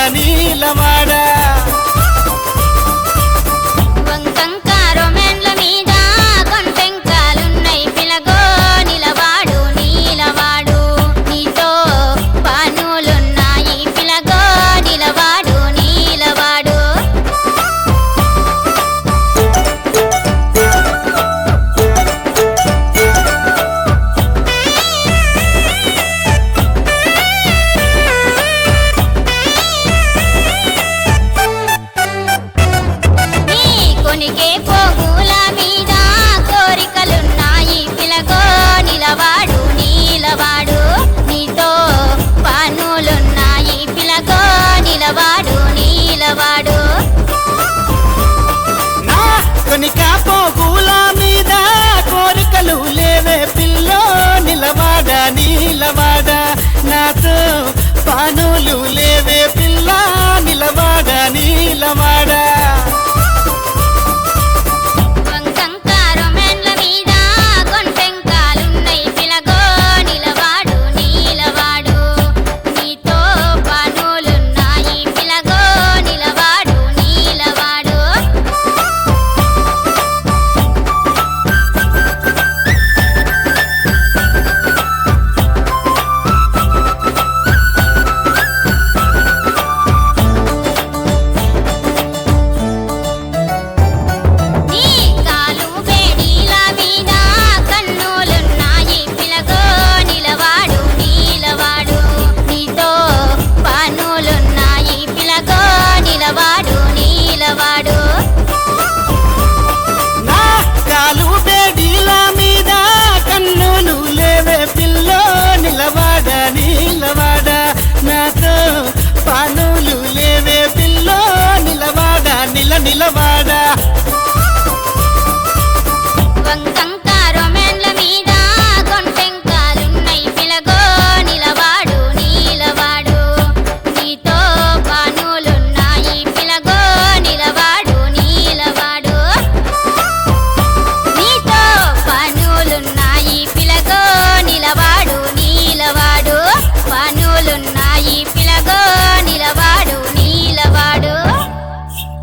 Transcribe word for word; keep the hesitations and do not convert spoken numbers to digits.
నీలవాడ వంకంకారొమెండ్ల మీద కొంటెంకాలున్నై పిలగో నిలవాడు నీలవాడు నీతో పనులున్నాయి పిలగో నిలవాడు నీలవాడు కొనికే పోగుల మీద కోరికలున్నాయి పిలగో నిలవాడు నీలవాడు నీతో పనులున్నాయి పిలగో నిలవాడు నీలవాడు నా కొనికా పోగుల మీద కోరికలు లేవే పిల్లో నిలవాడ నీలవాడ నాతో పనులు లేవే పిల్ల నిలవాడ నీలవాడ వంకంకారొమెండ్ల మీద కొంటెంకాలున్నై పిలగో నిలవాడు నీలవాడు నీతో పనులున్నాయి పిలగో నిలవాడు నీలవాడు నీ కాలు వేడిల మీద కన్నులున్నాయి పిలగో నిలవాడు నీలవాడు నీతో పనులున్నాయి పిలగో నిలవాడు నీలవాడు నా కాలు బేడీల మీద కన్నులు లేవే పిల్లో నిలవాడ నీలవాడ నాతో పనులు లేవే పిల్లో నిలవాడ నిల నిలవాడ వంకంకారొమెండ్ల మీద కొంటెంకాలున్నై పిలగో నిలవాడు నీలవాడు నీతో పనులున్నాయి పిలగో నిలవాడు నీలవాడు నీతో పనులున్నాయి పిలగో నిలవాడు నీలవాడు పనులున్నాయి పిలగో నిలవాడు